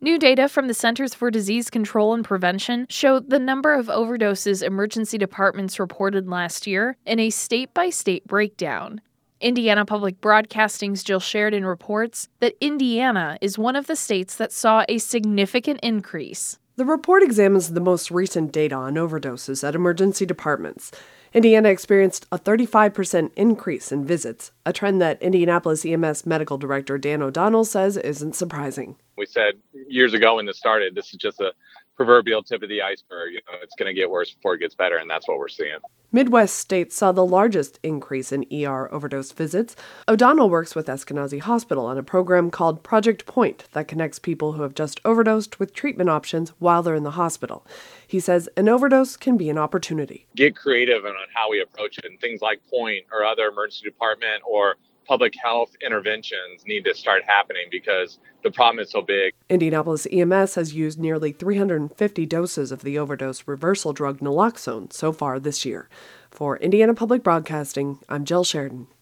New data from the Centers for Disease Control and Prevention showed the number of overdoses emergency departments reported last year in a state-by-state breakdown. Indiana Public Broadcasting's Jill Sheridan reports that Indiana is one of the states that saw a significant increase. The report examines the most recent data on overdoses at emergency departments. Indiana experienced a 35% increase in visits, a trend that Indianapolis EMS Medical Director Dan O'Donnell says isn't surprising. We said years ago when this started, this is just a proverbial tip of the iceberg. It's going to get worse before it gets better, and that's what we're seeing. Midwest states saw the largest increase in ER overdose visits. O'Donnell works with Eskenazi Hospital on a program called Project Point that connects people who have just overdosed with treatment options while they're in the hospital. He says an overdose can be an opportunity. Get creative on how we approach it, and things like Point or other emergency department or public health interventions need to start happening because the problem is so big. Indianapolis EMS has used nearly 350 doses of the overdose reversal drug naloxone so far this year. For Indiana Public Broadcasting, I'm Jill Sheridan.